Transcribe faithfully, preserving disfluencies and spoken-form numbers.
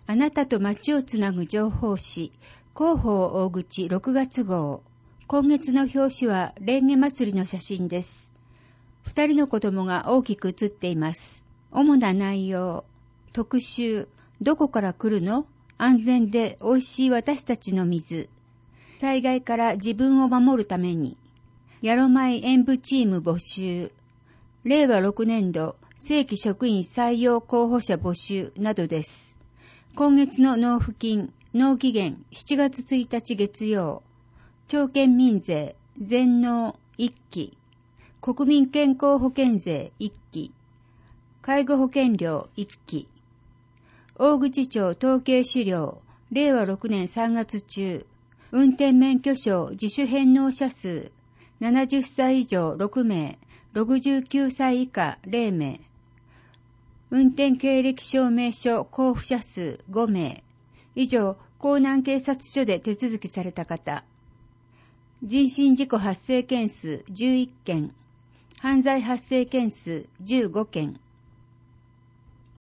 あなたと街をつなぐ情報誌、広報大口ろくがつ号。今月の表紙はレンゲ祭りの写真です。二人の子供が大きく写っています。主な内容。特集。どこから来るの？安全で美味しい私たちの水。災害から自分を守るために。ヤロマイ演舞チーム募集。れいわろくねんど正規職員採用候補者募集などです。今月の納付金、納期限しちがつついたち月曜。町県民税、全納いっき。国民健康保険税いっき。介護保険料いっき。大口町統計資料、れいわろくねんさんがつ中。運転免許証自主返納者数、ななじゅっさい以上ろくめい、ろくじゅうきゅうさい以下れいめい。運転経歴証明書交付者数ごめい。以上、江南警察署で手続きされた方。人身事故発生件数じゅういっけん。犯罪発生件数じゅうごけん。